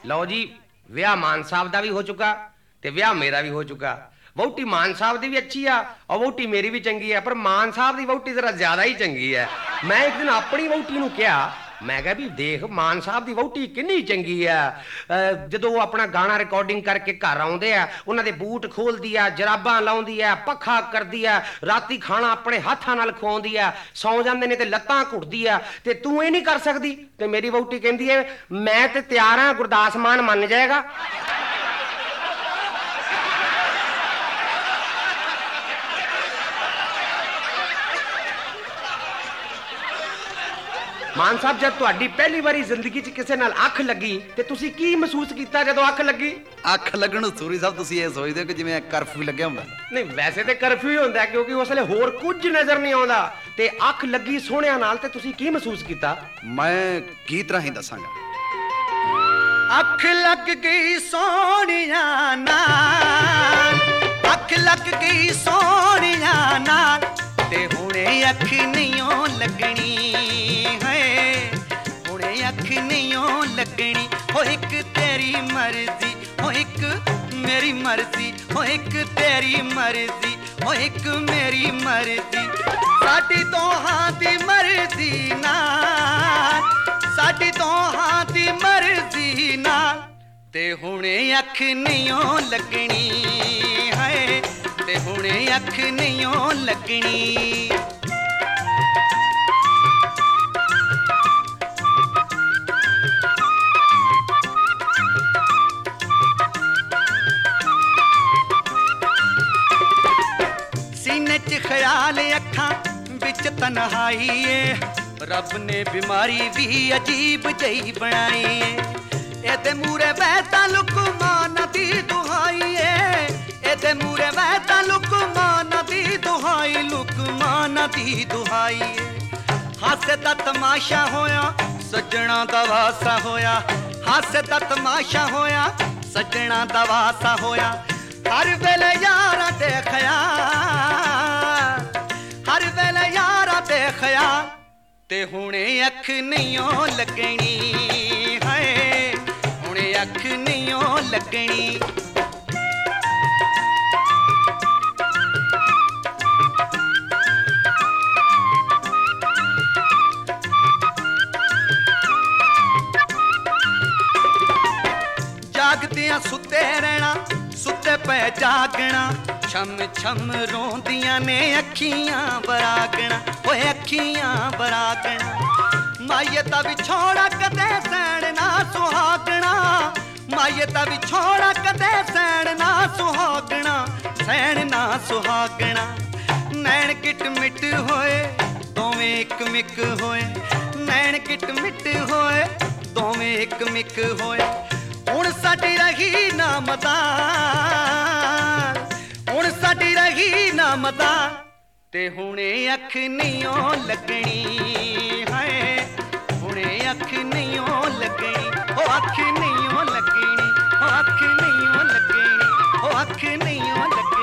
ਲਓ ਜੀ, ਵਿਆਹ ਮਾਨ ਸਾਹਿਬ ਦਾ ਵੀ ਹੋ ਚੁੱਕਾ ਤੇ ਵਿਆਹ ਮੇਰਾ ਵੀ ਹੋ ਚੁੱਕਾ। ਵਹੁਟੀ ਮਾਨ ਸਾਹਿਬ ਦੀ ਵੀ ਅੱਛੀ ਆ ਔਰ ਵਹੁਟੀ ਮੇਰੀ ਵੀ ਚੰਗੀ ਹੈ, ਪਰ ਮਾਨ ਸਾਹਿਬ ਦੀ ਵਹੁਟੀ ਜ਼ਰਾ ਜ਼ਿਆਦਾ ਹੀ ਚੰਗੀ ਹੈ। ਮੈਂ ਇੱਕ ਦਿਨ ਆਪਣੀ ਵਹੁਟੀ ਨੂੰ ਕਿਹਾ, ਮੈਂ ਕਿਹਾ ਵੀ ਦੇਖ ਮਾਨ ਸਾਹਿਬ ਦੀ ਵਹੁਟੀ ਕਿੰਨੀ ਚੰਗੀ ਆ। ਜਦੋਂ ਉਹ ਆਪਣਾ ਗਾਣਾ ਰਿਕਾਰਡਿੰਗ ਕਰਕੇ ਘਰ ਆਉਂਦੇ ਆ, ਉਹਨਾਂ ਦੇ ਬੂਟ ਖੋਲਦੀ ਆ, ਜਰਾਬਾਂ ਲਾਉਂਦੀ ਆ, ਪੱਖਾ ਕਰਦੀ ਆ, ਰਾਤੀ ਖਾਣਾ ਆਪਣੇ ਹੱਥਾਂ ਨਾਲ ਖਵਾਉਂਦੀ ਆ, ਸੌਂ ਜਾਂਦੇ ਨੇ ਤੇ ਲੱਤਾਂ ਘੁੱਟਦੀ ਆ, ਤੇ ਤੂੰ ਇਹ ਨਹੀਂ ਕਰ ਸਕਦੀ। ਤੇ ਮੇਰੀ ਵਹੁਟੀ ਕਹਿੰਦੀ ਹੈ ਮੈਂ ਤੇ ਤਿਆਰ ਹਾਂ, ਗੁਰਦਾਸ ਮਾਨ ਮੰਨ ਜਾਏਗਾ। ਮਾਨ ਸਾਹਿਬ, ਜਦ ਤੁਹਾਡੀ ਪਹਿਲੀ ਵਾਰੀ ਜ਼ਿੰਦਗੀ 'ਚ ਕਿਸੇ ਨਾਲ ਅੱਖ ਲੱਗੀ ਤੇ ਤੁਸੀਂ ਕੀ ਮਹਿਸੂਸ ਕੀਤਾ ਜਦੋਂ ਅੱਖ ਲੱਗੀ? ਅੱਖ ਲੱਗਣ ਨੂੰ ਸੂਰੀ ਸਾਹਿਬ ਤੁਸੀਂ ਇਹ ਸੋਚਦੇ ਹੋ ਕਿ ਜਿਵੇਂ ਕਰਫਿਊ ਲੱਗਿਆ ਹੁੰਦਾ? ਨਹੀਂ, ਵੈਸੇ ਤੇ ਕਰਫਿਊ ਹੀ ਹੁੰਦਾ, ਕਿਉਂਕਿ ਉਸ ਵੇਲੇ ਹੋਰ ਕੁਝ ਨਜ਼ਰ ਨਹੀਂ ਆਉਂਦਾ। ਤੇ ਅੱਖ ਲੱਗੀ ਸੋਹਣਿਆਂ ਨਾਲ ਤੇ ਤੁਸੀਂ ਕੀ ਮਹਿਸੂਸ ਕੀਤਾ? ਮੈਂ ਗੀਤ ਰਾਹੀਂ ਦੱਸਾਂਗਾ। ਅੱਖ ਲੱਗ ਗਈ ਸੋਹਣਿਆਂ ਨਾਲ, ਅੱਖ ਲੱਗ ਗਈ ਸੋਹਣਿਆਂ ਨਾਲ, ਤੇ ਹੁਣੇ ਅੱਖ ਨਹੀਂ ਓ ਲੱਗਣੀ ਹੈ, ਹੁਣੇ ਅੱਖ ਨਹੀਂ ਓ ਲੱਗਣੀ। ਹੋ ਇੱਕ ਤੇਰੀ ਮਰਜ਼ੀ, ਹੋ ਇੱਕ ਮੇਰੀ ਮਰਜ਼ੀ, ਹੋ ਇੱਕ ਤੇਰੀ ਮਰਜ਼ੀ, ਹੋ ਇੱਕ ਮੇਰੀ ਮਰਜ਼ੀ, ਸਾਡੀ ਦੋਹਾਂ ਦੀ ਮਰਜ਼ੀ ਨਾਲ, ਸਾਡੀ ਦੋਹਾਂ ਦੀ ਮਰਜ਼ੀ ਨਾਲ, ਤੇ ਹੁਣੇ ਅੱਖ ਨਹੀਂ ਓ ਲੱਗਣੀ ਹੈ, ਤੇ ਹੁਣੇ ਅੱਖ ਨਹੀਂ ਓ ਲੱਗਣੀ। ਸੀਨੇ 'ਚ ਖਿਆਲ, ਅੱਖਾਂ ਵਿੱਚ ਤਨਹਾਈ ਏ, ਰੱਬ ਨੇ ਬਿਮਾਰੀ ਵੀ ਅਜੀਬ ਜਿਹੀ ਬਣਾਈ ਏ। ਇਹਦੇ ਮੂਰੇ ਬਹਿ ਤਾਂ ਲੁਕਮਾਨ ਦੀ ਦੁਹਾਈ ਏ, ਇਹਦੇ ਮੂਰੇ ਬਹਿ ਤਾਂ ਲੁਕਮਾਨ ਦੀ ਦੁਹਾਈ, ਲੁਕਮਾਨ ਦੀ ਦੁਹਾਈ ਏ। ਹਾਸੇ ਦਾ ਤਮਾਸ਼ਾ ਹੋਇਆ, ਸੱਜਣਾ ਦਾ ਵਾਸਾ ਹੋਇਆ, ਹਾਸੇ ਦਾ ਤਮਾਸ਼ਾ ਹੋਇਆ, ਸੱਜਣਾ ਦਾ ਵਾਸਾ ਹੋਇਆ। ਹਰ ਵੇਲੇ ਯਾਰਾਂ ਤੇ ਖਿਆਲ, ਹਰ ਵੇਲੇ ਯਾਰਾਂ ਤੇ ਖਿਆਲ, ਤੇ ਹੁਣੇ ਅੱਖ ਨਹੀਂ ਓ ਲੱਗਣੀ ਹੈ, ਹੁਣੇ ਅੱਖ ਨਹੀਂ ਓ ਲੱਗਣੀ। ਜਾਗਦਿਆਂ ਸੁੱਤੇ ਰਹਿਣਾ, ਸੁੱਤੇ ਪੈ ਜਾਗਣਾ, ਛਮ ਛਮ ਰੋਂਦੀਆਂ ਨੇ ਅੱਖੀਆਂ ਵਰਾਗਣਾ, ਓਏ ਅੱਖੀਆਂ ਵਰਾਗਣਾ। ਮਾਈਏ ਦਾ ਵਿਛੋੜਾ ਕਦੇ ਸਹਿਣ ਨਾ ਸੁਹਾਗਣਾ, ਮਾਈਏ ਦਾ ਵਿਛੋੜਾ ਕਦੇ ਸਹਿਣ ਨਾ ਸੁਹਾਗਣਾ, ਸਹਿਣ ਨਾ ਸੁਹਾਗਣਾ। ਨੈਣ ਕਿਟ ਮਿਟ ਹੋਏ, ਦੋਵੇਂ ਇੱਕ ਮਿੱਕ ਹੋਏ, ਨੈਣ ਕਿਟ ਮਿਟ ਹੋਏ, ਦੋਵੇਂ ਇੱਕ ਮਿੱਕ ਹੋਏ। ਹੁਣ ਸਾਡੀ ਰਹੀ ਨਾ ਮਦਾਨ, ਹੁਣ ਸਾਡੀ ਰਹੀ ਨਾ ਮਦਾਨ, ਤੇ ਹੁਣੇ ਅੱਖ ਨਹੀਂ ਓ ਲੱਗਣੀ ਹੈ, ਹੁਣੇ ਅੱਖ ਨਹੀਂ ਓ ਲੱਗਣੀ। ਉਹ ਅੱਖ ਨਹੀਂ ਓ ਲੱਗਣੀ, ਉਹ ਅੱਖ ਨਹੀਂ ਓ ਲੱਗਣੀ, ਉਹ ਅੱਖ ਨਹੀਂ ਓ ਲੱਗਣੀ।